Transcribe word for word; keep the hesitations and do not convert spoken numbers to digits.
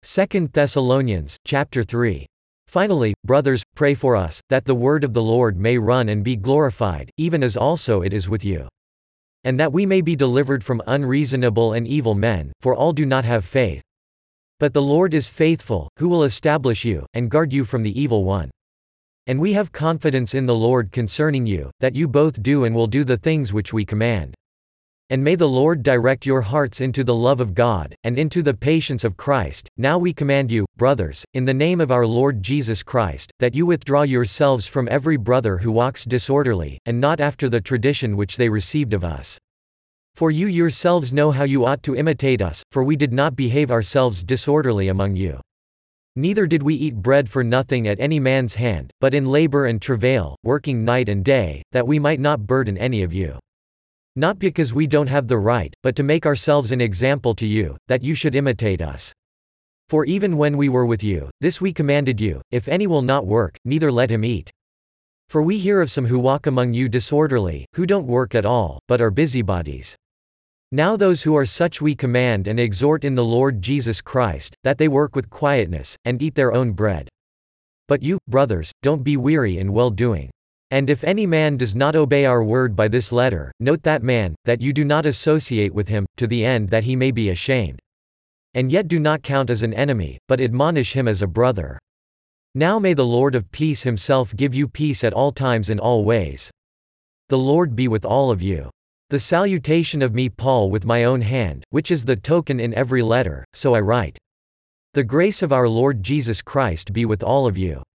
Second Thessalonians, chapter three. Finally, brothers, pray for us, that the word of the Lord may run and be glorified, even as also it is with you. And that we may be delivered from unreasonable and evil men, for all do not have faith. But the Lord is faithful, who will establish you, and guard you from the evil one. And we have confidence in the Lord concerning you, that you both do and will do the things which we command. And may the Lord direct your hearts into the love of God, and into the patience of Christ. Now we command you, brothers, in the name of our Lord Jesus Christ, that you withdraw yourselves from every brother who walks disorderly, and not after the tradition which they received of us. For you yourselves know how you ought to imitate us, for we did not behave ourselves disorderly among you. Neither did we eat bread for nothing at any man's hand, but in labor and travail, working night and day, that we might not burden any of you. Not because we don't have the right, but to make ourselves an example to you, that you should imitate us. For even when we were with you, this we commanded you, if any will not work, neither let him eat. For we hear of some who walk among you disorderly, who don't work at all, but are busybodies. Now those who are such we command and exhort in the Lord Jesus Christ, that they work with quietness, and eat their own bread. But you, brothers, don't be weary in well-doing. And if any man does not obey our word by this letter, note that man, that you do not associate with him, to the end that he may be ashamed. And yet do not count as an enemy, but admonish him as a brother. Now may the Lord of peace himself give you peace at all times in all ways. The Lord be with all of you. The salutation of me Paul with my own hand, which is the token in every letter, so I write. The grace of our Lord Jesus Christ be with all of you.